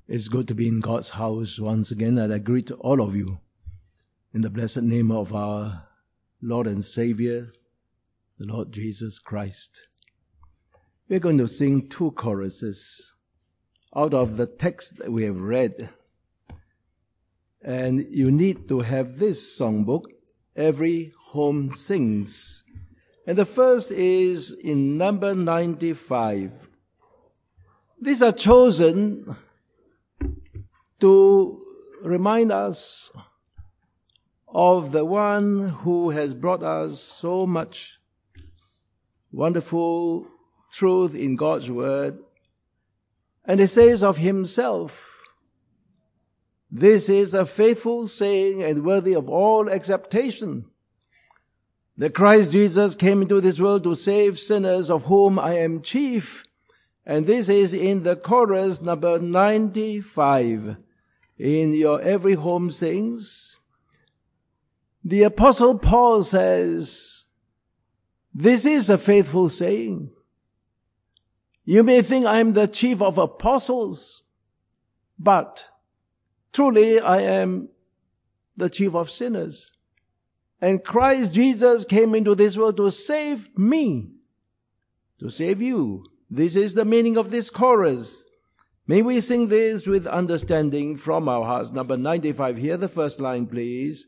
It's good to be in God's house once again, and I greet all of you in the blessed name of our Lord and Savior, the Lord Jesus Christ. We're going to sing two choruses out of the text that we have read. And you need to have this songbook, Every Home Sings. And the first is in number 95. These are chosen to remind us of the one who has brought us so much wonderful truth in God's word. And he says of himself, "This is a faithful saying and worthy of all acceptation, that Christ Jesus came into this world to save sinners, of whom I am chief." And this is in the chorus number 95 in your Every Home Sings. The Apostle Paul says, this is a faithful saying. You may think I am the chief of apostles, but truly I am the chief of sinners. And Christ Jesus came into this world to save me, to save you. This is the meaning of this chorus. May we sing this with understanding from our hearts. Number 95, hear the first line, please.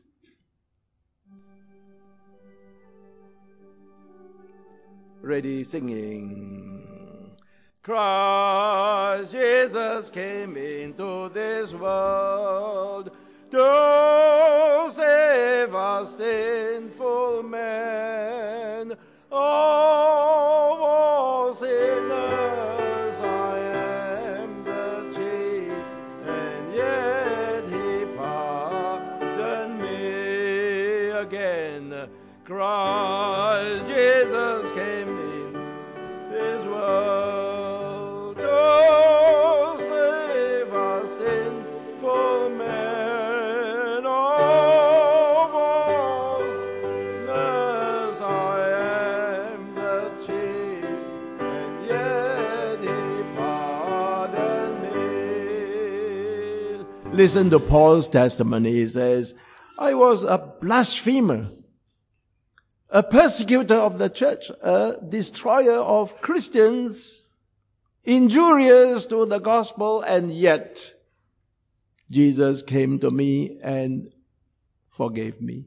Ready, singing. Christ Jesus came into this world to save a sinful man. Oh, sinners, I am the chief, and yet he pardoned me again. Christ Jesus came in this world to save a sinful man. Of all sinners, I am the chief, and yet he pardoned me. Listen to Paul's testimony. He says, I was a blasphemer, a persecutor of the church, a destroyer of Christians, injurious to the gospel, and yet Jesus came to me and forgave me.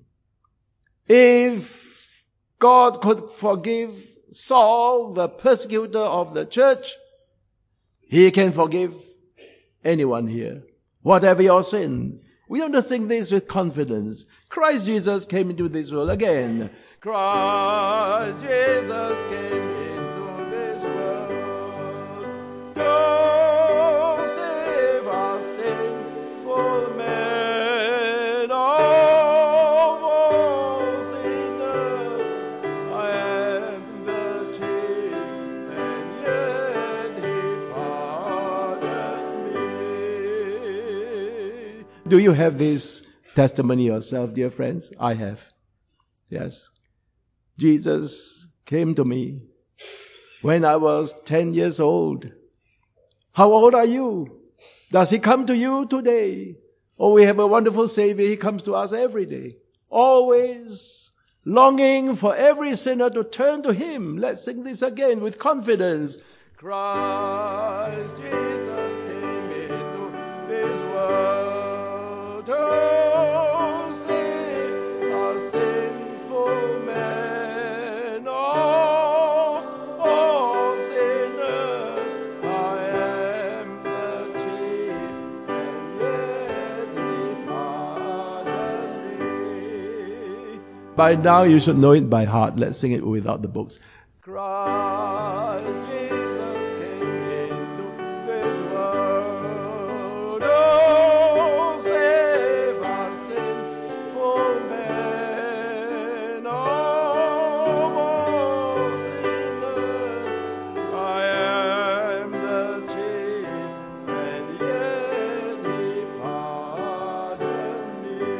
If God could forgive Saul, the persecutor of the church, he can forgive anyone here, whatever your sin. We want to sing this with confidence. Christ Jesus came into this world again. Christ Jesus came into this world to save a sinful man. Of all sinners, I am the chief, and yet he pardoned me. Do you have this testimony yourself, dear friends? I have. Yes. Jesus came to me when I was 10 years old. How old are you? Does he come to you today? Oh, we have a wonderful Savior. He comes to us every day. Always longing for every sinner to turn to him. Let's sing this again with confidence. Christ Jesus came into this world to save a sinful man. By now you should know it by heart. Let's sing it without the books. Christ Jesus came into this world to save a sinful man. Of all sinners, I am the chief, and yet he pardoned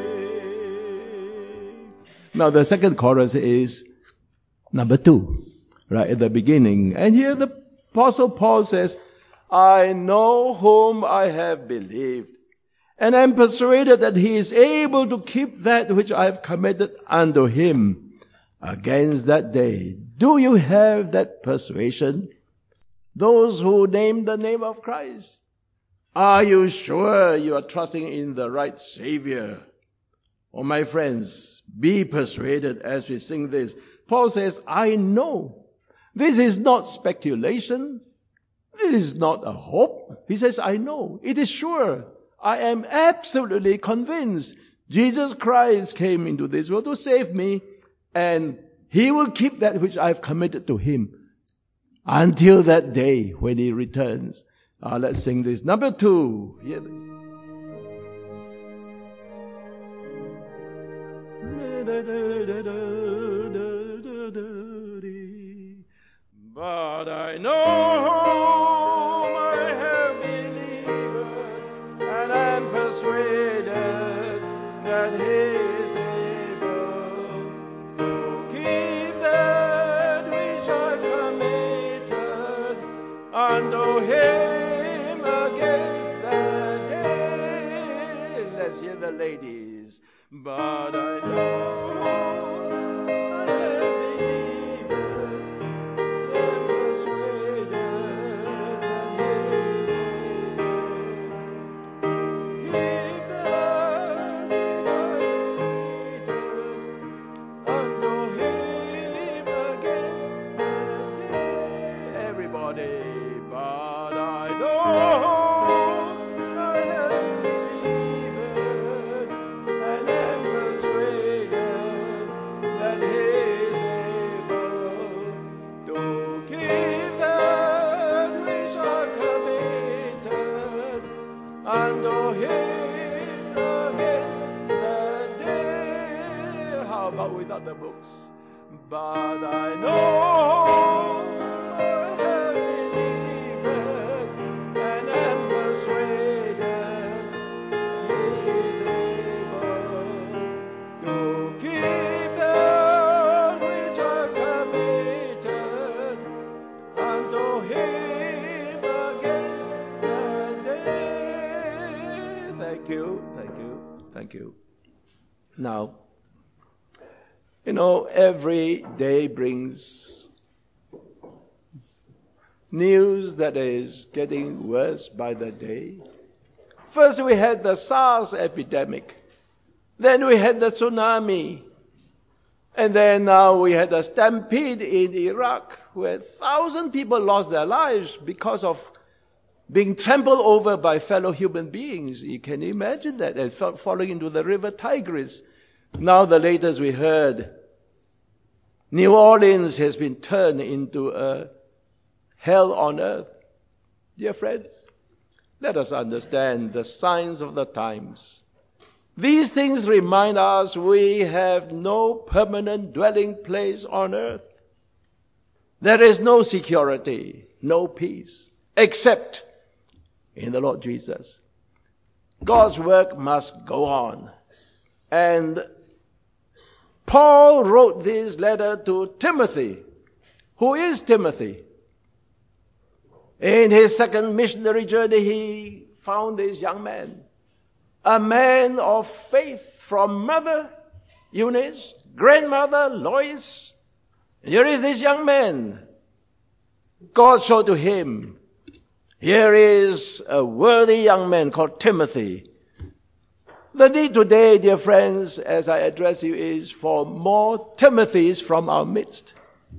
me. Now the second chorus is number 2, right at the beginning. And here the Apostle Paul says, I know whom I have believed, and am persuaded that he is able to keep that which I have committed unto him against that day. Do you have that persuasion? Those who name the name of Christ. Are you sure you are trusting in the right Savior? Oh, my friends, be persuaded as we sing this. Paul says, I know. This is not speculation. This is not a hope. He says, I know. It is sure. I am absolutely convinced Jesus Christ came into this world to save me, and he will keep that which I have committed to him until that day when he returns. Let's sing this. Number 2. Yeah. But I know whom I have believed, and am persuaded that he is able to keep that which I've committed unto him against that day. Let's hear the ladies. But I know I have believed, and persuaded that he is able to keep that which I have unto him against that day. Everybody, but I know I have believed, and am persuaded that he is able to keep that which I've committed unto him against that day. How about without the books? But I know I have believed, and am persuaded he is able to keep that which I've committed unto him against that day. Thank you, thank you, thank you. Now, every day brings news that is getting worse by the day. First we had the SARS epidemic. Then we had the tsunami. And then now we had a stampede in Iraq where 1,000 people lost their lives because of being trampled over by fellow human beings. You can imagine that. And falling into the river Tigris. Now the latest we heard, New Orleans has been turned into a hell on earth. Dear friends, let us understand the signs of the times. These things remind us we have no permanent dwelling place on earth. There is no security, no peace, except in the Lord Jesus. God's work must go on. And Paul wrote this letter to Timothy. Who is Timothy? In his second missionary journey, he found this young man, a man of faith from mother Eunice, grandmother Lois. Here is this young man. God showed to him, here is a worthy young man called Timothy. The need today, dear friends, as I address you, is for more Timothys from our midst.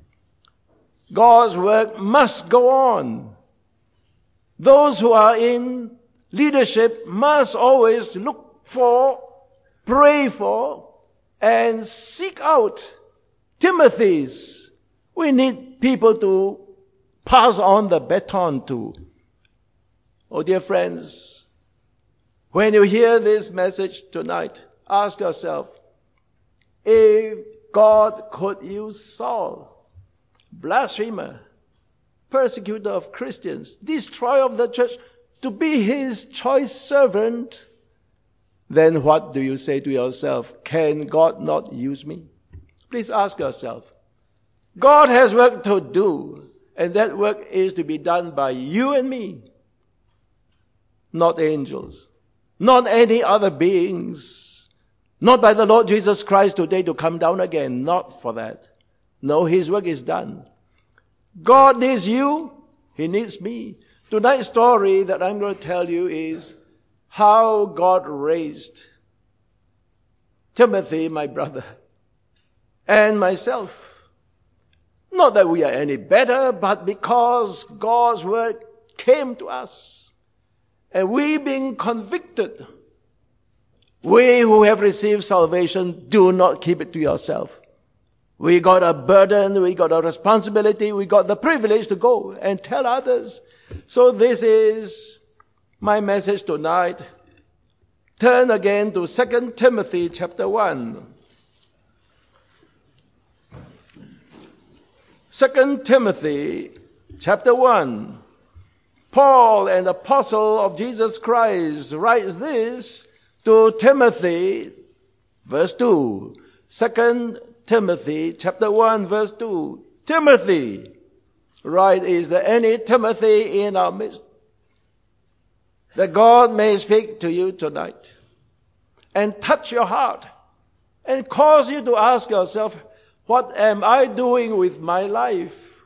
God's work must go on. Those who are in leadership must always look for, pray for, and seek out Timothys. We need people to pass on the baton to. Oh, dear friends, when you hear this message tonight, ask yourself, if God could use Saul, blasphemer, persecutor of Christians, destroyer of the church, to be his choice servant, then what do you say to yourself? Can God not use me? Please ask yourself. God has work to do, and that work is to be done by you and me. not angels, not any other beings, not by the Lord Jesus Christ today to come down again, not for that. No, His work is done. God needs you, He needs me. Tonight's story that I'm going to tell you is how God raised Timothy, my brother, and myself. Not that we are any better, but because God's word came to us. And we being convicted, we who have received salvation, do not keep it to yourself. We got a burden, we got a responsibility, we got the privilege to go and tell others. So this is my message tonight. Turn again to 2 Timothy chapter 1. 2 Timothy chapter 1. Paul, an apostle of Jesus Christ, writes this to Timothy, verse 2. 2 Timothy chapter 1 verse 2. Timothy, right, is there any Timothy in our midst? That God may speak to you tonight and touch your heart and cause you to ask yourself, what am I doing with my life?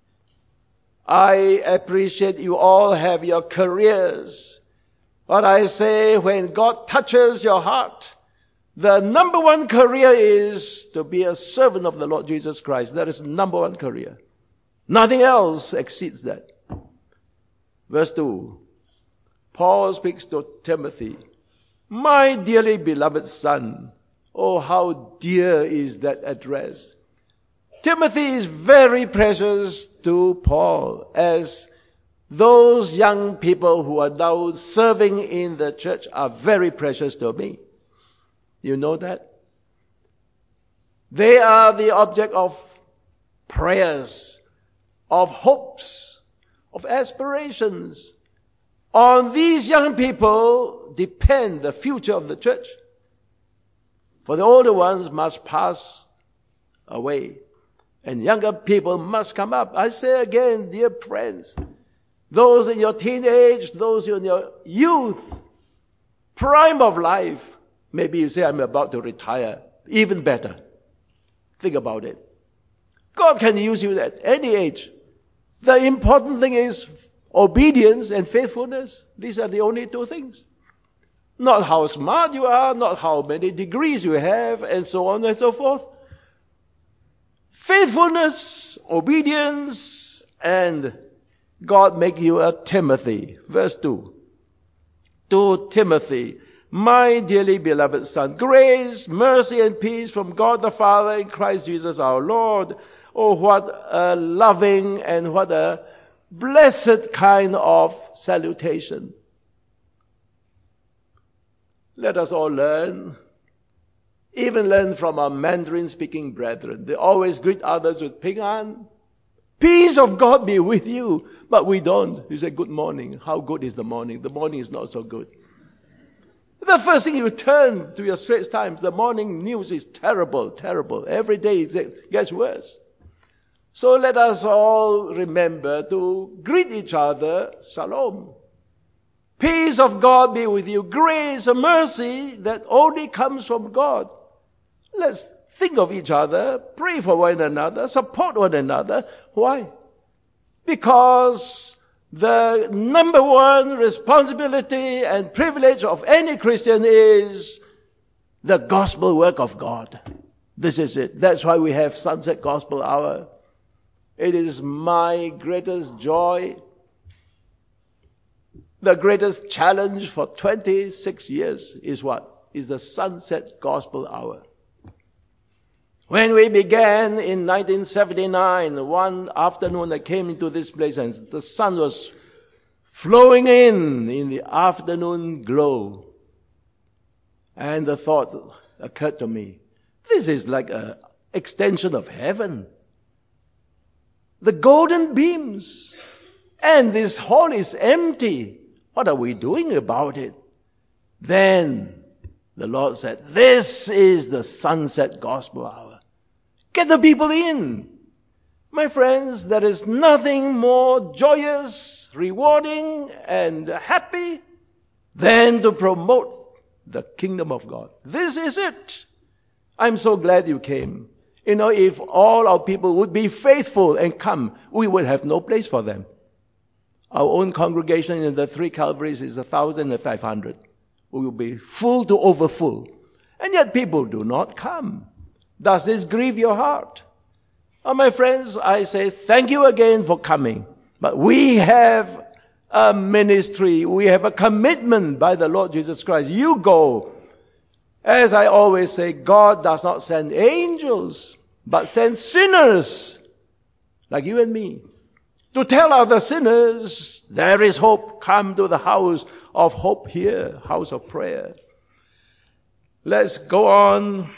I appreciate you all have your careers. But I say, when God touches your heart, the number one career is to be a servant of the Lord Jesus Christ. That is the number one career. Nothing else exceeds that. Verse 2. Paul speaks to Timothy, my dearly beloved son. Oh, how dear is that address. Timothy is very precious to Paul, as those young people who are now serving in the church are very precious to me. You know that? They are the object of prayers, of hopes, of aspirations. On these young people depend the future of the church. For the older ones must pass away, and younger people must come up. I say again, dear friends, those in your teenage, those in your youth, prime of life, maybe you say, I'm about to retire. Even better. Think about it. God can use you at any age. The important thing is obedience and faithfulness. These are the only two things. Not how smart you are, not how many degrees you have, and so on and so forth. Faithfulness, obedience, and God make you a Timothy. Verse 2. To Timothy, my dearly beloved son, grace, mercy, and peace from God the Father in Christ Jesus our Lord. Oh, what a loving and what a blessed kind of salutation. Let us all learn, even learn from our Mandarin-speaking brethren. They always greet others with Ping An. Peace of God be with you. But we don't. You say, good morning. How good is the morning? The morning is not so good. The first thing you turn to your Straits Times, the morning news is terrible, terrible. Every day it gets worse. So let us all remember to greet each other, shalom. Peace of God be with you. Grace and mercy that only comes from God. Let's think of each other, pray for one another, support one another. Why? Because the number one responsibility and privilege of any Christian is the gospel work of God. This is it. That's why we have Sunset Gospel Hour. It is my greatest joy, the greatest challenge for 26 years is what? Is the Sunset Gospel Hour. When we began in 1979, one afternoon I came into this place and the sun was flowing in the afternoon glow. And the thought occurred to me, this is like an extension of heaven. The golden beams. And this hall is empty. What are we doing about it? Then the Lord said, this is the Sunset Gospel Hour. Get the people in. My friends, there is nothing more joyous, rewarding, and happy than to promote the kingdom of God. This is it. I'm so glad you came. If all our people would be faithful and come, we would have no place for them. Our own congregation in the 3 Calvaries is 1,500. We will be full to overfull. And yet people do not come. Does this grieve your heart? Oh, my friends, I say thank you again for coming. But we have a ministry. We have a commitment by the Lord Jesus Christ. You go. As I always say, God does not send angels, but send sinners like you and me to tell other sinners there is hope. Come to the house of hope here, house of prayer. Let's go on.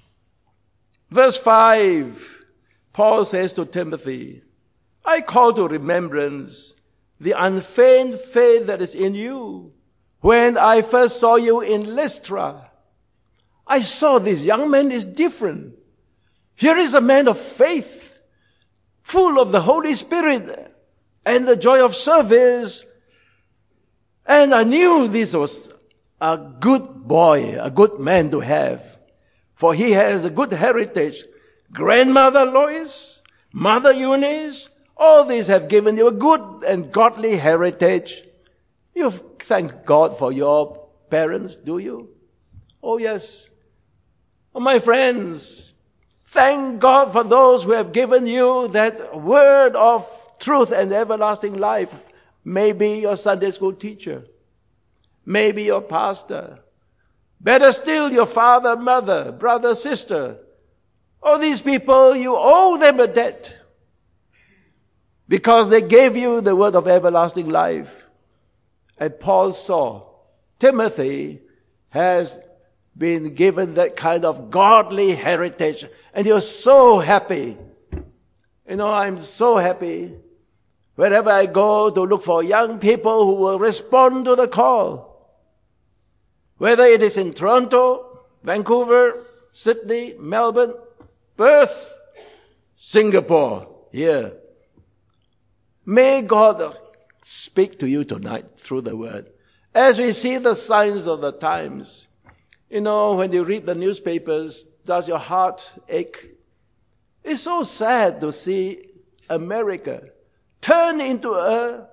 Verse 5, Paul says to Timothy, I call to remembrance the unfeigned faith that is in you. When I first saw you in Lystra, I saw this young man is different. Here is a man of faith, full of the Holy Spirit and the joy of service. And I knew this was a good boy, a good man to have. For he has a good heritage. Grandmother Lois, Mother Eunice, all these have given you a good and godly heritage. You thank God for your parents, do you? Oh yes. Oh, my friends, thank God for those who have given you that word of truth and everlasting life. Maybe your Sunday school teacher. Maybe your pastor. Better still, your father, mother, brother, sister. All these people, you owe them a debt. Because they gave you the word of everlasting life. And Paul saw Timothy has been given that kind of godly heritage. And you're so happy. I'm so happy. Wherever I go to look for young people who will respond to the call. Whether it is in Toronto, Vancouver, Sydney, Melbourne, Perth, Singapore, here. May God speak to you tonight through the word. As we see the signs of the times, when you read the newspapers, does your heart ache? It's so sad to see America turn into a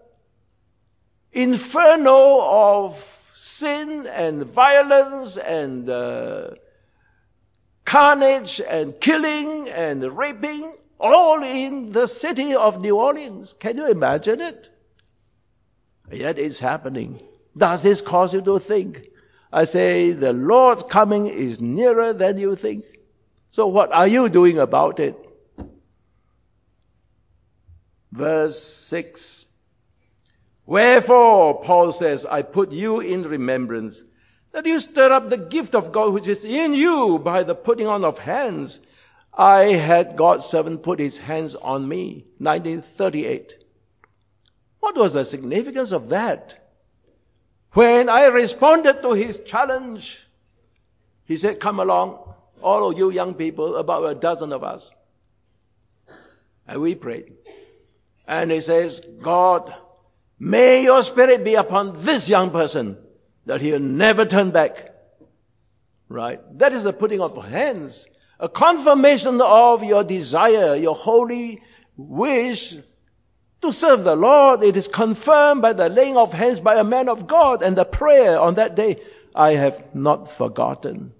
inferno of sin and violence and carnage and killing and raping, all in the city of New Orleans. Can you imagine it? Yet it's happening. Does this cause you to think? I say the Lord's coming is nearer than you think. So what are you doing about it? Verse 6. Wherefore, Paul says, I put you in remembrance, that you stir up the gift of God which is in you by the putting on of hands. I had God's servant put his hands on me, 1938. What was the significance of that? When I responded to his challenge, he said, come along, all of you young people, about a dozen of us. And we prayed. And he says, God, may your spirit be upon this young person, that he'll never turn back. Right? That is the putting of hands. A confirmation of your desire, your holy wish to serve the Lord. It is confirmed by the laying of hands by a man of God and the prayer on that day. I have not forgotten.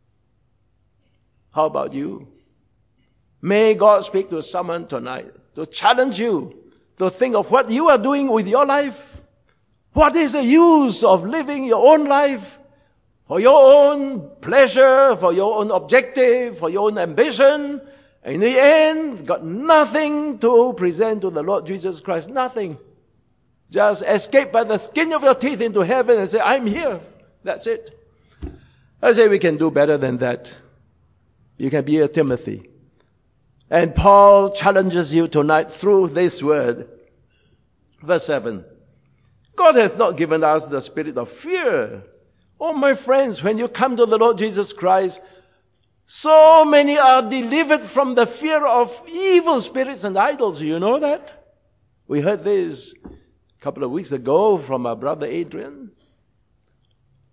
How about you? May God speak to someone tonight to challenge you to think of what you are doing with your life. What is the use of living your own life for your own pleasure, for your own objective, for your own ambition? In the end, got nothing to present to the Lord Jesus Christ. Nothing. Just escape by the skin of your teeth into heaven and say, I'm here. That's it. I say we can do better than that. You can be a Timothy. And Paul challenges you tonight through this word. Verse 7. God has not given us the spirit of fear. Oh, my friends, when you come to the Lord Jesus Christ, so many are delivered from the fear of evil spirits and idols. You know that? We heard this a couple of weeks ago from our brother Adrian.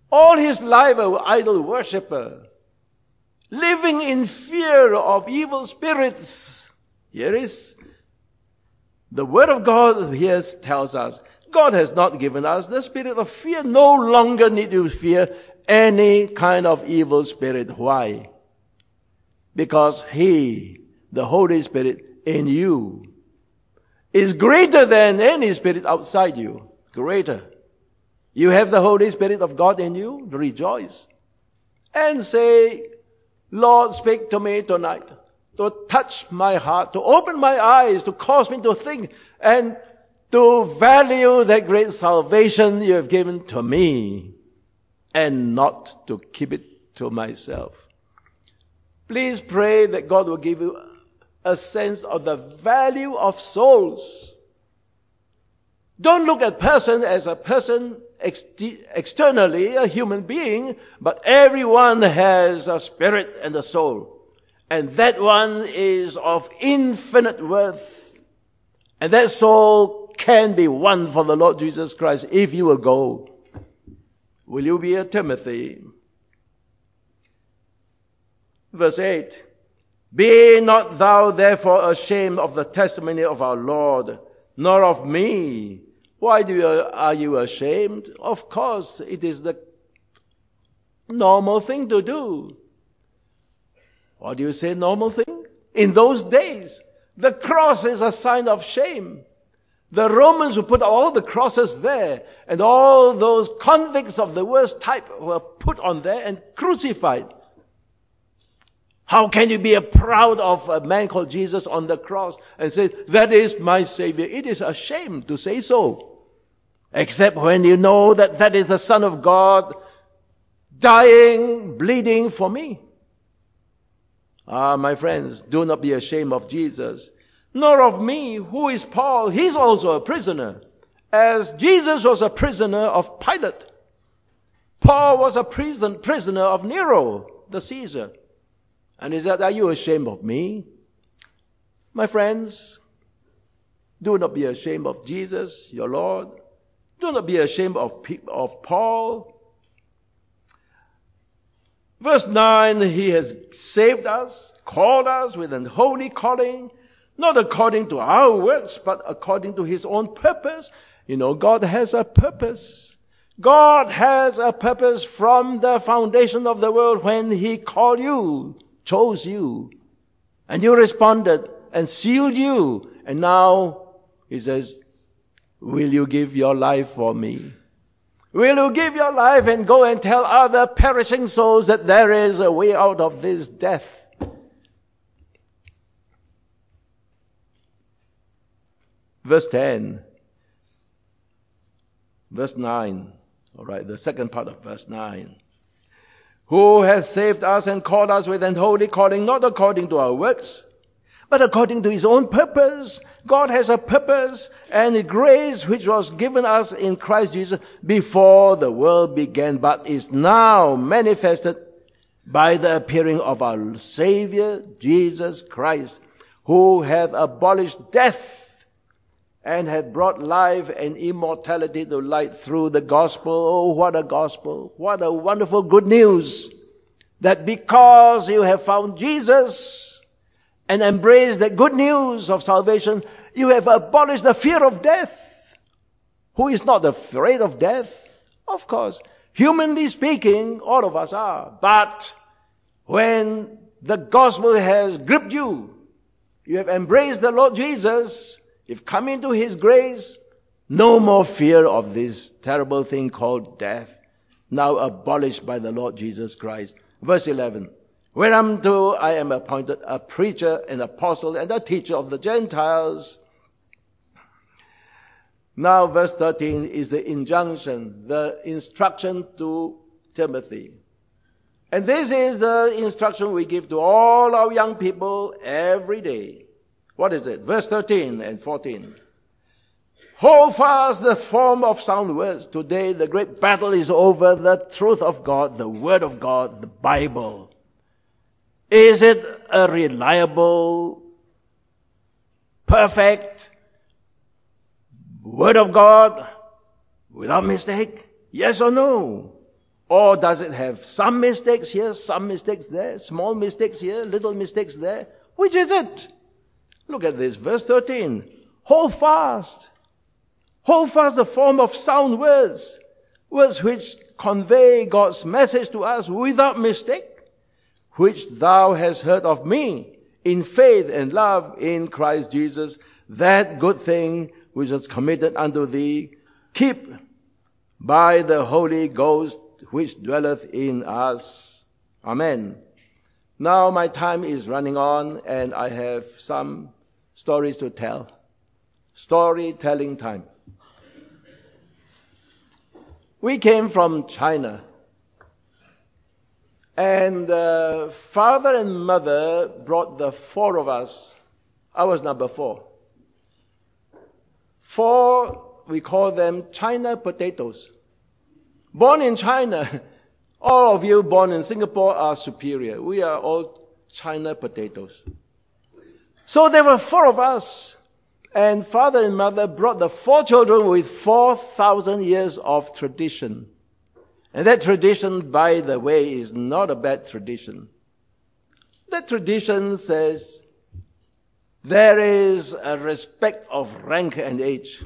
All his life an idol worshipper, living in fear of evil spirits. Here is the word of God here tells us, God has not given us the spirit of fear. No longer need you fear any kind of evil spirit. Why? Because He, the Holy Spirit in you, is greater than any spirit outside you. Greater. You have the Holy Spirit of God in you. Rejoice. And say, Lord, speak to me tonight. To touch my heart, to open my eyes, to cause me to think, and to value that great salvation you have given to me, and not to keep it to myself. Please pray that God will give you a sense of the value of souls. Don't look at person as a person externally, a human being, but everyone has a spirit and a soul. And that one is of infinite worth. And that soul can be won for the Lord Jesus Christ if you will go. Will you be a Timothy? Verse 8. Be not thou therefore ashamed of the testimony of our Lord, nor of me. Why are you ashamed? Of course, it is the normal thing to do. What do you say, normal thing? In those days, the cross is a sign of shame. The Romans would put all the crosses there, and all those convicts of the worst type were put on there and crucified. How can you be proud of a man called Jesus on the cross and say, that is my Savior? It is a shame to say so. Except when you know that that is the Son of God dying, bleeding for me. My friends, do not be ashamed of Jesus, nor of me. Who is Paul? He's also a prisoner, as Jesus was a prisoner of Pilate. Paul was a prisoner of Nero, the Caesar. And he said, are you ashamed of me? My friends, do not be ashamed of Jesus, your Lord. Do not be ashamed of Paul. Verse 9, He has saved us, called us with an holy calling, not according to our works, but according to His own purpose. You know, God has a purpose. God has a purpose from the foundation of the world when He called you, chose you, and you responded and sealed you. And now He says, will you give your life for me? Will you give your life and go and tell other perishing souls that there is a way out of this death? Verse 10. Verse 9. All right, the second part of verse 9. Who has saved us and called us with an holy calling, not according to our works, but according to His own purpose. God has a purpose and a grace which was given us in Christ Jesus before the world began, but is now manifested by the appearing of our Savior, Jesus Christ, who hath abolished death and hath brought life and immortality to light through the gospel. Oh, what a gospel. What a wonderful good news. That because you have found Jesus and embraced the good news of salvation, you have abolished the fear of death. Who is not afraid of death? Of course, humanly speaking, all of us are. But when the gospel has gripped you, you have embraced the Lord Jesus, you've come into His grace, no more fear of this terrible thing called death, now abolished by the Lord Jesus Christ. Verse 11. Whereunto I am appointed a preacher, an apostle, and a teacher of the Gentiles. Now verse 13 is the injunction, the instruction to Timothy. And this is the instruction we give to all our young people every day. What is it? Verse 13 and 14. Hold fast the form of sound words. Today the great battle is over the truth of God, the Word of God, the Bible. Is it a reliable, perfect Word of God without mistake? Yes or no? Or does it have some mistakes here, some mistakes there, small mistakes here, little mistakes there? Which is it? Look at this, verse 13. Hold fast. Hold fast the form of sound words, words which convey God's message to us without mistake, which thou hast heard of me in faith and love in Christ Jesus. That good thing which was committed unto thee, keep by the Holy Ghost which dwelleth in us. Amen. Now my time is running on and I have some stories to tell. Storytelling time. We came from China. And father and mother brought the four of us. I was number 4. 4, we call them China potatoes. Born in China. All of you born in Singapore are superior. We are all China potatoes. So there were 4 of us. And father and mother brought the 4 children with 4,000 years of tradition. And that tradition, by the way, is not a bad tradition. That tradition says there is a respect of rank and age.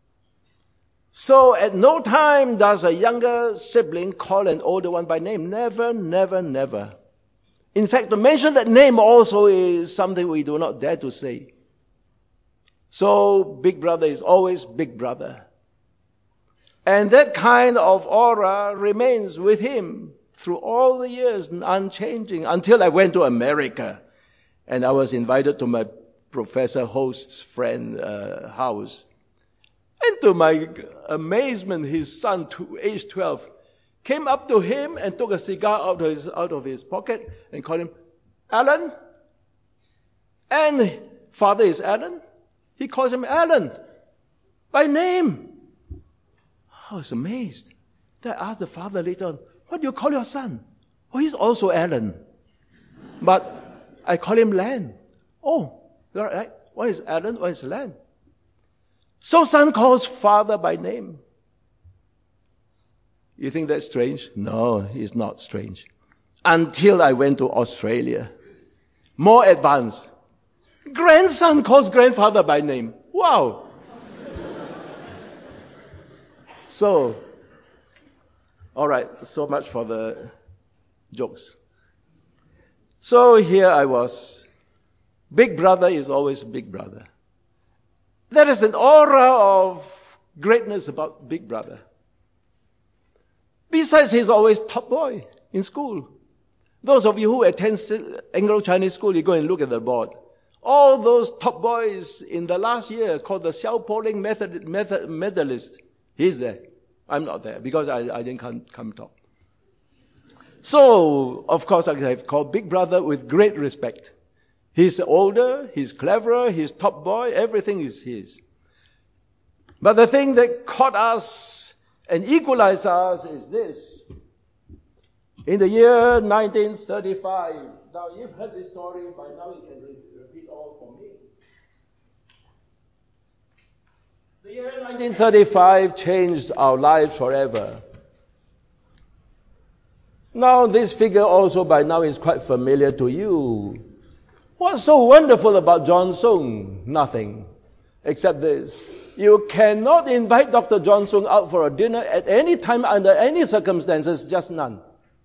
So at no time does a younger sibling call an older one by name. Never, never, never. In fact, to mention that name also is something we do not dare to say. So big brother is always big brother. And that kind of aura remains with him through all the years, unchanging, until I went to America. And I was invited to my professor host's friend house. And to my amazement, his son, age 12, came up to him and took a cigar out of his pocket and called him, Alan. And father is Alan. He calls him Alan by name. I was amazed. Then I asked the father later on, what do you call your son? Oh, he's also Alan. But I call him Len. Oh, right. One is Alan, one is Len. So son calls father by name. You think that's strange? No, it's not strange. Until I went to Australia. More advanced. Grandson calls grandfather by name. Wow. So, all right, so much for the jokes. So here I was. Big brother is always big brother. There is an aura of greatness about big brother. Besides, he's always top boy in school. Those of you who attend Anglo-Chinese school, you go and look at the board. All those top boys in the last year called the Xiao Poling medalist. He's there. I'm not there because I didn't come top. So, of course, I have called big brother with great respect. He's older, he's cleverer, he's top boy, everything is his. But the thing that caught us and equalized us is this. In the year 1935, now you've heard this story, by now you can repeat all for me. The year 1935 changed our lives forever. Now this figure also by now is quite familiar to you. What's so wonderful about John Sung? Nothing. Except this. You cannot invite Dr. John Sung out for a dinner at any time, under any circumstances, just none.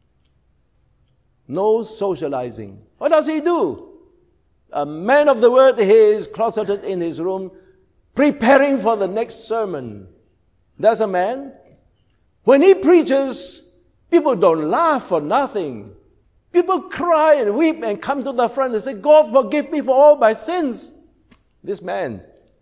No socializing. What does he do? A man of the word, he is closeted in his room, preparing for the next sermon. There's a man. When he preaches, people don't laugh for nothing. People cry and weep and come to the front and say, God, forgive me for all my sins. This man.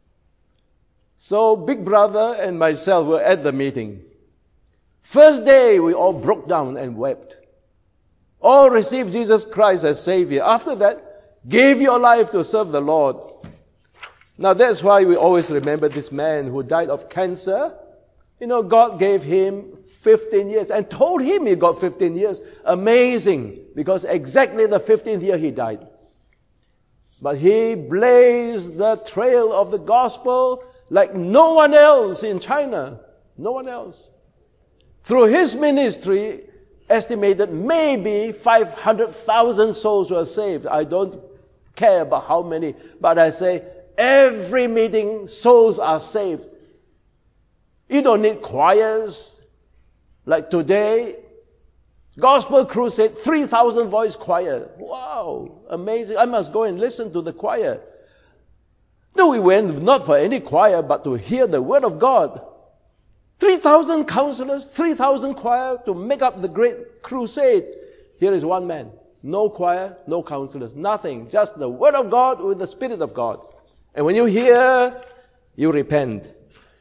So Big Brother and myself were at the meeting. First day, we all broke down and wept. All received Jesus Christ as Savior. After that, gave your life to serve the Lord. Now that's why we always remember this man who died of cancer. You know, God gave him 15 years and told him he got 15 years. Amazing, because exactly the 15th year he died. But he blazed the trail of the gospel like no one else in China. No one else. Through his ministry, estimated maybe 500,000 souls were saved. I don't care about how many, but I say every meeting, souls are saved. You don't need choirs. Like today, Gospel Crusade, 3,000 voice choir. Wow, amazing. I must go and listen to the choir. No, we went not for any choir, but to hear the word of God. 3,000 counselors, 3,000 choir to make up the great crusade. Here is one man. No choir, no counselors, nothing. Just the word of God with the Spirit of God. And when you hear, you repent.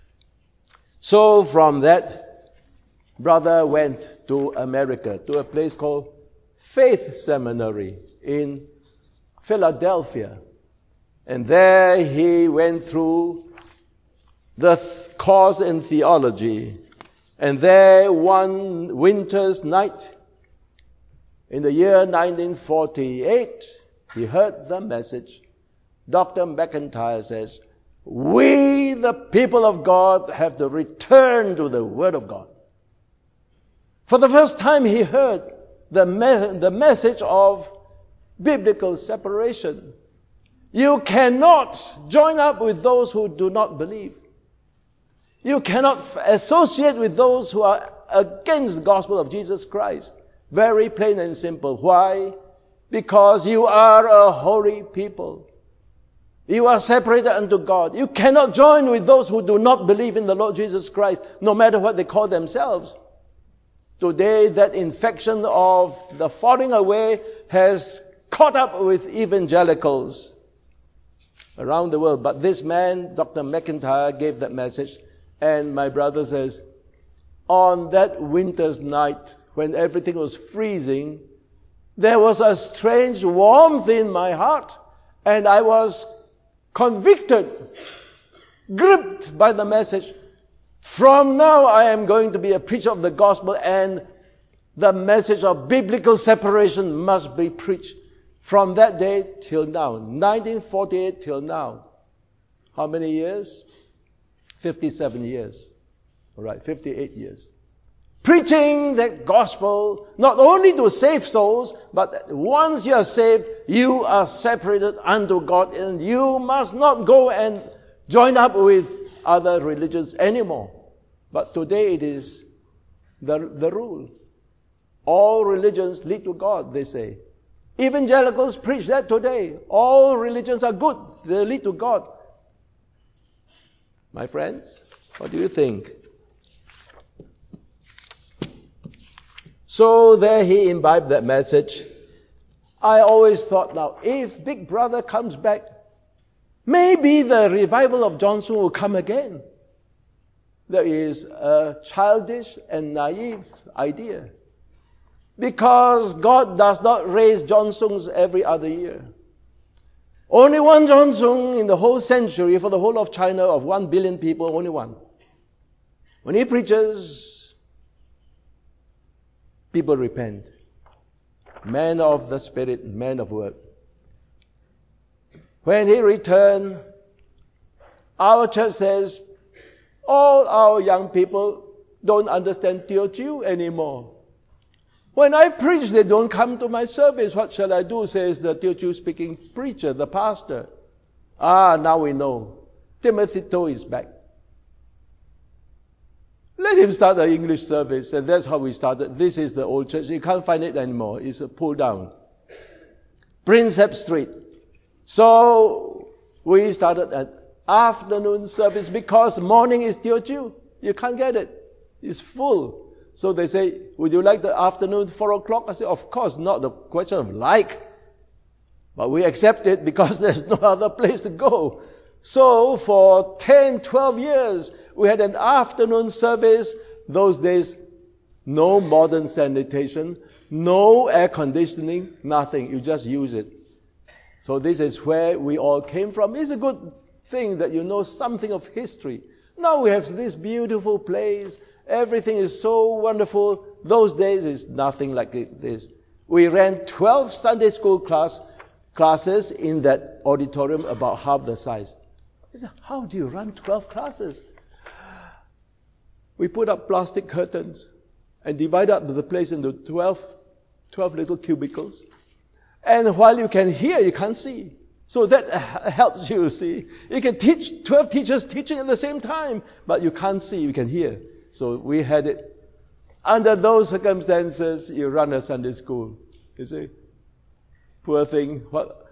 So from that, brother went to America, to a place called Faith Seminary in Philadelphia. And there he went through the course in theology. And there one winter's night, in the year 1948, he heard the message. Dr. McIntyre says, we, the people of God, have to return to the Word of God. For the first time he heard the message of biblical separation. You cannot join up with those who do not believe. You cannot associate with those who are against the gospel of Jesus Christ. Very plain and simple. Why? Because you are a holy people. You are separated unto God. You cannot join with those who do not believe in the Lord Jesus Christ, no matter what they call themselves. Today, that infection of the falling away has caught up with evangelicals around the world. But this man, Dr. McIntyre, gave that message. And my brother says, on that winter's night, when everything was freezing, there was a strange warmth in my heart. And I was convicted, gripped by the message. From now, I am going to be a preacher of the gospel, and the message of biblical separation must be preached. From that day till now, 1948 till now. How many years? 57 years. All right, 58 years. Preaching the gospel, not only to save souls, but once you are saved, you are separated unto God, and you must not go and join up with other religions anymore. But today it is the rule. All religions lead to God, they say. Evangelicals preach that today. All religions are good. They lead to God. My friends, what do you think? So there he imbibed that message. I always thought, now, if Big Brother comes back, maybe the revival of Johnson will come again. That is a childish and naive idea. Because God does not raise Johnsons every other year. Only one Johnson in the whole century for the whole of China of 1 billion people, only one. When he preaches, people repent. Man of the Spirit, man of word. When he returned, our church says, all our young people don't understand Teochew anymore. When I preach, they don't come to my service. What shall I do, says the Teochew speaking preacher, the pastor. Now we know. Timothy Toe is back. Let him start the English service, and that's how we started. This is the old church. You can't find it anymore. It's a pull down. Prinsep Street. So we started an afternoon service because morning is Teochew. You can't get it. It's full. So they say, would you like the afternoon 4 o'clock? I say, of course, not the question of like. But we accept it because there's no other place to go. So for 10, 12 years, we had an afternoon service. Those days, no modern sanitation, no air conditioning, nothing. You just use it. So this is where we all came from. It's a good thing that you know something of history. Now we have this beautiful place. Everything is so wonderful. Those days is nothing like this. We ran 12 Sunday school classes in that auditorium, about half the size. I said, how do you run 12 classes? We put up plastic curtains. and divide up the place into 12 little cubicles. And while you can hear, you can't see. So that helps you, see. You can teach 12 teachers teaching at the same time, but you can't see, you can hear. So we had it. Under those circumstances, you run a Sunday school. You see? Poor thing.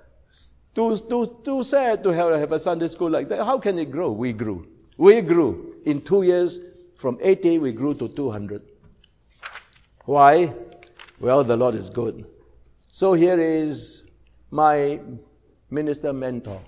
Too sad to have a Sunday school like that. How can it grow? We grew. In 2 years, from 80, we grew to 200. Why? Well, the Lord is good. So here is my minister mentor.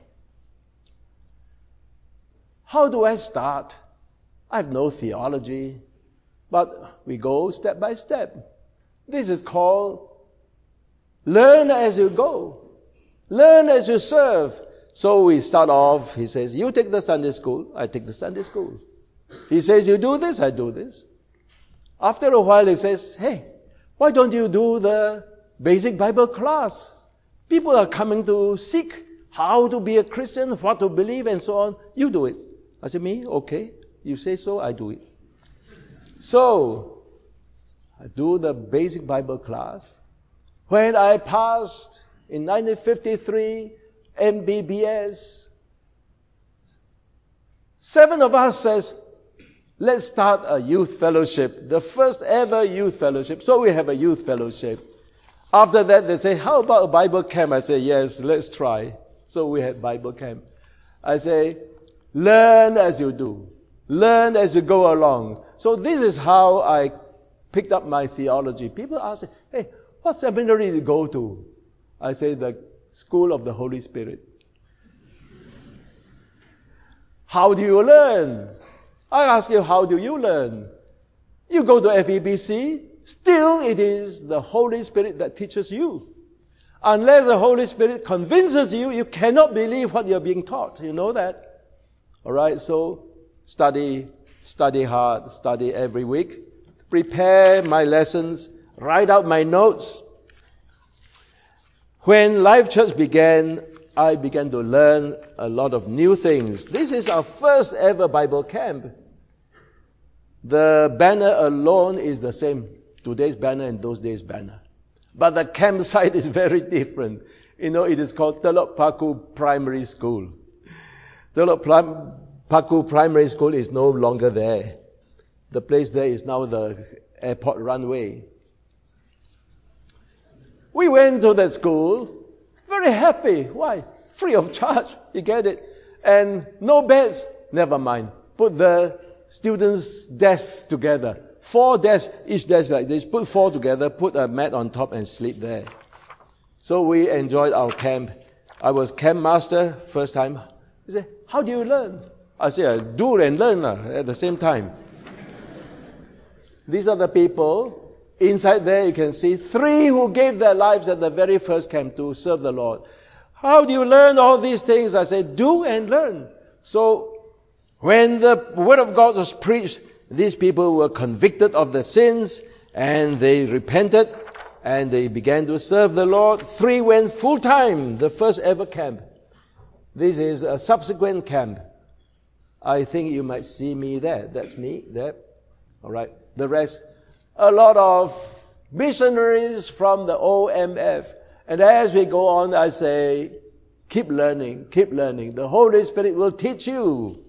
How do I start? I have no theology, but we go step by step. This is called learn as you go. Learn as you serve. So we start off, he says, you take the Sunday school, I take the Sunday school. He says, you do this, I do this. After a while, he says, hey, why don't you do the basic Bible class? People are coming to seek how to be a Christian, what to believe, and so on. You do it. I said, me? Okay. You say so, I do it. So, I do the basic Bible class. When I passed in 1953, MBBS, 7 of us says, let's start a youth fellowship, the first ever youth fellowship. So we have a youth fellowship. After that, they say, how about a Bible camp? I say, yes, let's try. So we had Bible camp. I say, learn as you do. Learn as you go along. So this is how I picked up my theology. People ask, hey, what seminary do you go to? I say, the School of the Holy Spirit. How do you learn? I ask you, how do you learn? You go to FEBC, still it is the Holy Spirit that teaches you. Unless the Holy Spirit convinces you, you cannot believe what you're being taught. You know that? Alright, so study hard, study every week, prepare my lessons, write out my notes. When Life Church began, I began to learn a lot of new things. This is our first ever Bible camp. The banner alone is the same. Today's banner and those days' banner. But the campsite is very different. You know, it is called Telok Paku Primary School. Telok Paku Primary School is no longer there. The place there is now the airport runway. We went to that school, very happy. Why? Free of charge. You get it. And no beds. Never mind. Put the students' desks together. 4 desks, each desk like this. Put 4 together, put a mat on top and sleep there. So we enjoyed our camp. I was camp master first time. He said, how do you learn? I said, do and learn at the same time. These are the people. Inside there you can see 3 who gave their lives at the very first camp to serve the Lord. How do you learn all these things? I said, do and learn. So when the Word of God was preached, these people were convicted of their sins and they repented and they began to serve the Lord. 3 went full time, the first ever camp. This is a subsequent camp. I think you might see me there. That's me there. All right. The rest, a lot of missionaries from the OMF. And as we go on, I say, keep learning, keep learning. The Holy Spirit will teach you.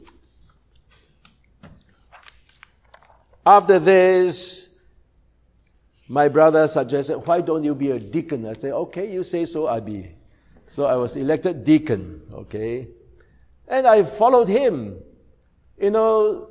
After this, my brother suggested, why don't you be a deacon? I said, okay, you say so, I'll be. So I was elected deacon, okay? And I followed him. You know,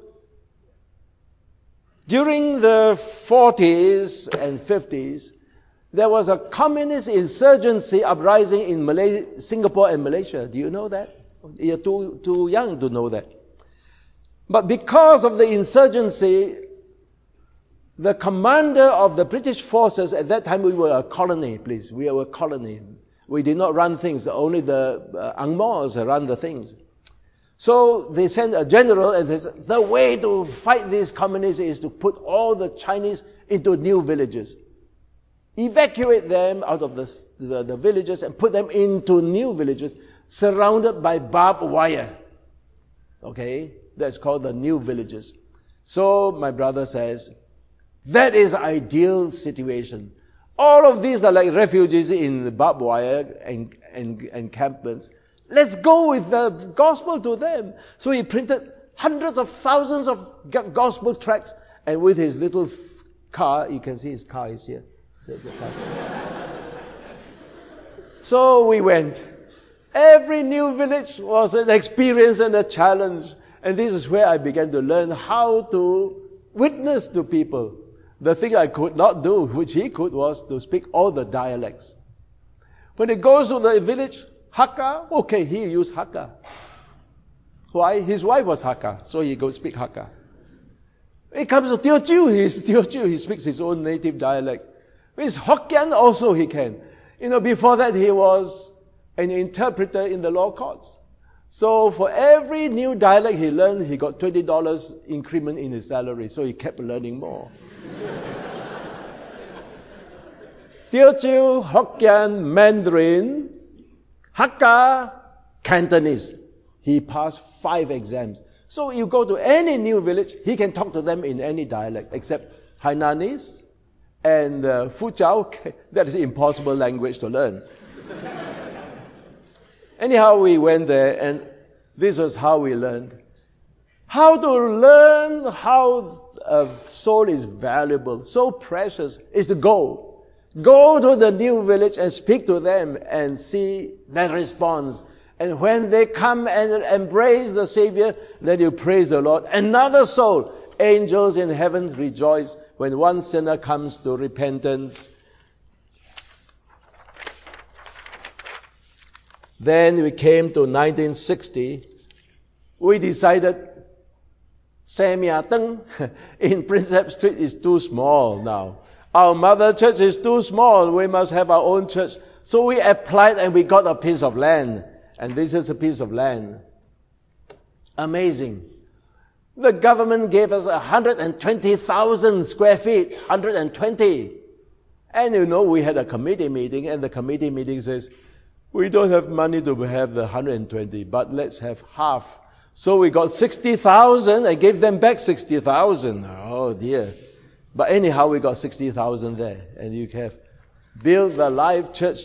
during the 40s and 50s, there was a communist insurgency uprising in Singapore and Malaysia. Do you know that? You're too young to know that. But because of the insurgency, the commander of the British forces, at that time we were a colony, please. We were a colony. We did not run things. Only the Ang Mohs ran the things. So they sent a general and they said, the way to fight these communists is to put all the Chinese into new villages. Evacuate them out of the villages and put them into new villages surrounded by barbed wire. Okay? That's called the new villages. So my brother says, That is ideal situation. All of these are like refugees in the barbed wire encampments. Let's go with the gospel to them. So he printed hundreds of thousands of gospel tracts, and with his little car, you can see his car is here. There's the car. So we went. Every new village was an experience and a challenge. And this is where I began to learn how to witness to people. The thing I could not do, which he could, was to speak all the dialects. When he goes to the village, Hakka, okay, he used Hakka. Why? His wife was Hakka, so he goes speak Hakka. It comes to Teochew, he's Teochew, he speaks his own native dialect. With Hokkien also he can. Before that he was an interpreter in the law courts. So for every new dialect he learned, he got $20 increment in his salary, so he kept learning more. Teochew, Hokkien, Mandarin, Hakka, Cantonese. He passed 5 exams. So you go to any new village, he can talk to them in any dialect except Hainanese and Fujiao. That is impossible language to learn. Anyhow, we went there, and this was how we learned. How to learn how a soul is valuable, so precious, is to go. Go to the new village and speak to them and see their response. And when they come and embrace the Savior, then you praise the Lord. Another soul, angels in heaven rejoice when one sinner comes to repentance. Then we came to 1960. We decided Samia Teng in Prinsep Street is too small now. Our mother church is too small. We must have our own church. So we applied and we got a piece of land. And this is a piece of land. Amazing. The government gave us 120,000 square feet. 120. And we had a committee meeting, and the committee meeting says, we don't have money to have the 120, but let's have half. So we got 60,000 and gave them back 60,000. Oh dear. But anyhow, we got 60,000 there. And you have built the Life Church.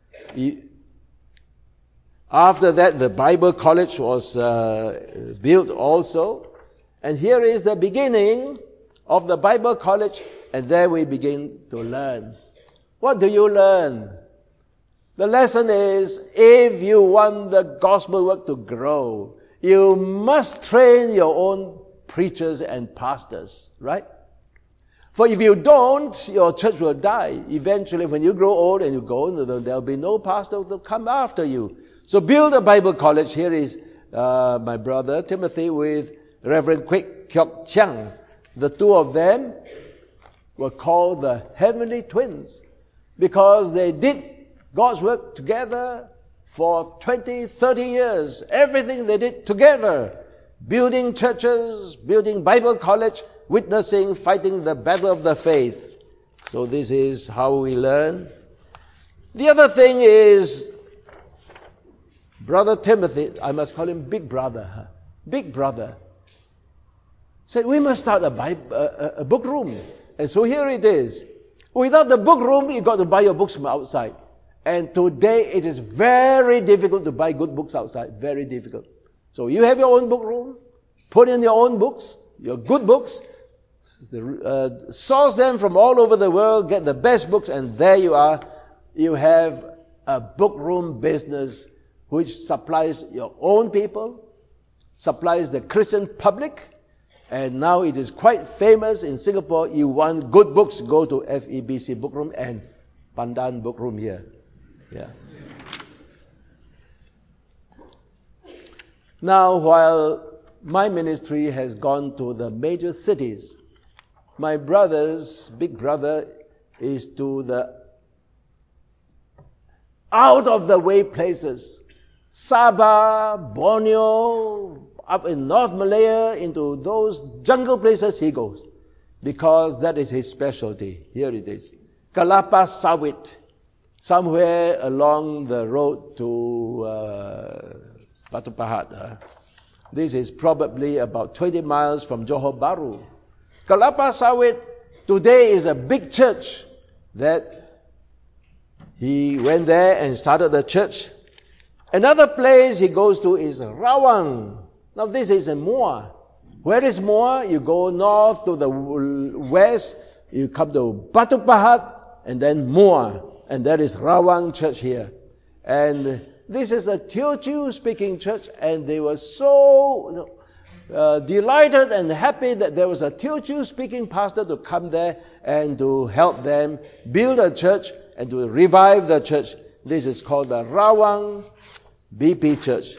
After that, the Bible College was built also. And here is the beginning of the Bible College. And there we begin to learn. What do you learn? The lesson is, if you want the gospel work to grow, you must train your own preachers and pastors, right? For if you don't, your church will die. Eventually, when you grow old and you go, there will be no pastor to come after you. So build a Bible college. Here is my brother Timothy with Reverend Kwek Kyok Chiang. The two of them were called the Heavenly Twins because they did God's work together for 20, 30 years. Everything they did together. Building churches, building Bible college, witnessing, fighting the battle of the faith. So this is how we learn. The other thing is, Brother Timothy, I must call him Big Brother. Big Brother said, we must start a book room. And so here it is. Without the book room, you got to buy your books from outside. And today it is very difficult to buy good books outside. Very difficult. So you have your own book room. Put in your own books, your good books. Source them from all over the world. Get the best books. And there you are. You have a book room business which supplies your own people, supplies the Christian public. And now it is quite famous in Singapore. You want good books, go to FEBC Book Room and Pandan Book Room here. Yeah. Now, while my ministry has gone to the major cities, my brother's big brother is to the out of the way places. Sabah, Borneo, up in North Malaya, into those jungle places he goes. Because that is his specialty. Here it is. Kelapa Sawit. Somewhere along the road to Batu Pahat. This is probably about 20 miles from Johor Bahru. Kelapa Sawit Today is a big church that he went there and started the church. Another place he goes to is Rawang. Now this is in Muar. Where is Muar? You go north to the west, you come to Batu Pahat, and then Muar. And that is Rawang Church here. And this is a Teochew speaking church, and they were so delighted and happy that there was a Teochew speaking pastor to come there and to help them build a church and to revive the church. This is called the Rawang BP Church.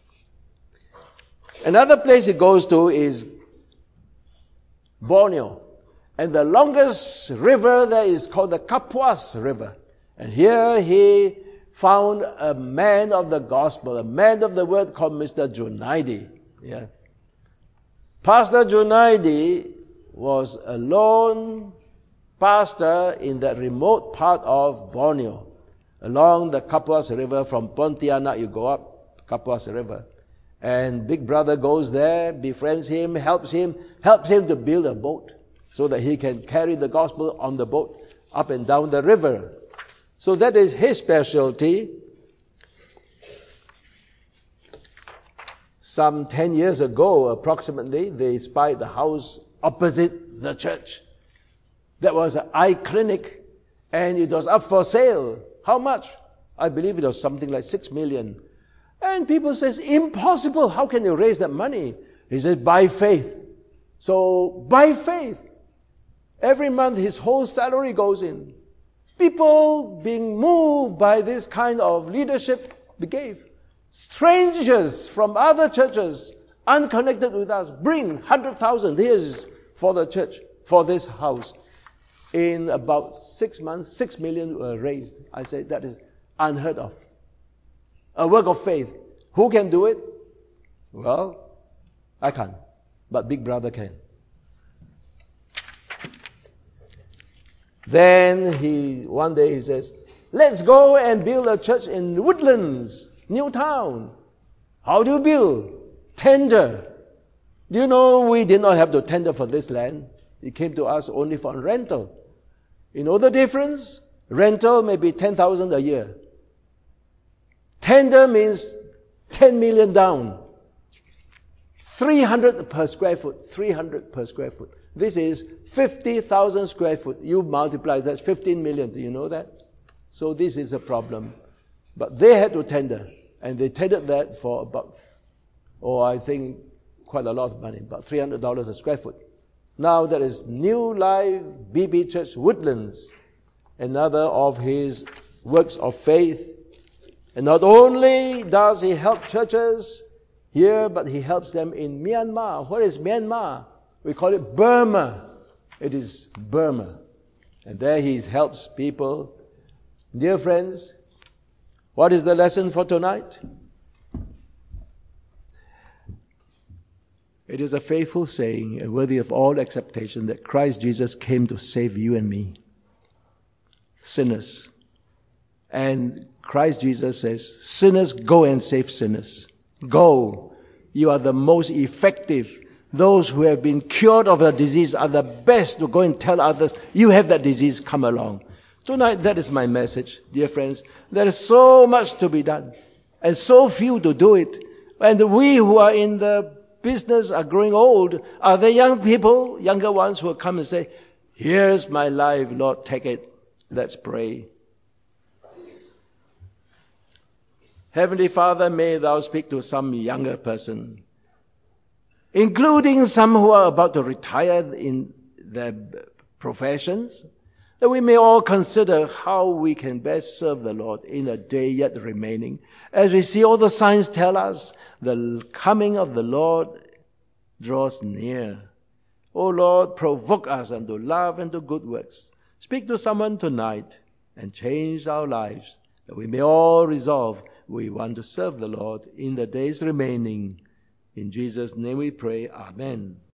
Another place he goes to is Borneo. And the longest river there is called the Kapuas River. And here he found a man of the gospel, a man of the word called Mr. Junaidi. Yeah. Pastor Junaidi was a lone pastor in that remote part of Borneo. Along the Kapuas River from Pontianak, you go up Kapuas River. And Big Brother goes there, befriends him, helps him to build a boat so that he can carry the gospel on the boat up and down the river. So that is his specialty. Some 10 years ago, approximately, they spied the house opposite the church. That was an eye clinic, and it was up for sale. How much? I believe it was something like 6 million. And people says, impossible. How can you raise that money? He says, by faith. So, by faith, every month his whole salary goes in. People being moved by this kind of leadership gave. Strangers from other churches, unconnected with us, bring 100,000. Here's for the church, for this house. In about 6 months, 6 million were raised. I say that is unheard of. A work of faith. Who can do it? Well, I can't. But Big Brother can. Then one day he says, let's go and build a church in Woodlands, New Town. How do you build? Tender. Do you know we did not have to tender for this land? It came to us only for rental. You know the difference? Rental may be 10,000 a year. Tender means 10 million down. 300 per square foot. 300 per square foot. This is 50,000 square foot. You multiply, that's 15 million. Do you know that? So this is a problem. But they had to tender. And they tendered that for about, I think, quite a lot of money. About $300 a square foot. Now there is New Life BB Church Woodlands. Another of his works of faith. And not only does he help churches here, but he helps them in Myanmar. Where is Myanmar? We call it Burma. It is Burma. And there he helps people. Dear friends, what is the lesson for tonight? It is a faithful saying and worthy of all acceptation that Christ Jesus came to save you and me, sinners. And Christ Jesus says, sinners, go and save sinners. Go. You are the most effective. Those who have been cured of a disease are the best to go and tell others, you have that disease, come along. Tonight, that is my message, dear friends. There is so much to be done, and so few to do it. And we who are in the business are growing old. Are there young people, younger ones who will come and say, here's my life, Lord, take it. Let's pray. Heavenly Father, may thou speak to some younger person, including some who are about to retire in their professions, that we may all consider how we can best serve the Lord in a day yet remaining. As we see all the signs tell us, the coming of the Lord draws near. O Lord, provoke us unto love and to good works. Speak to someone tonight and change our lives, that we may all resolve we want to serve the Lord in the days remaining. In Jesus' name we pray. Amen.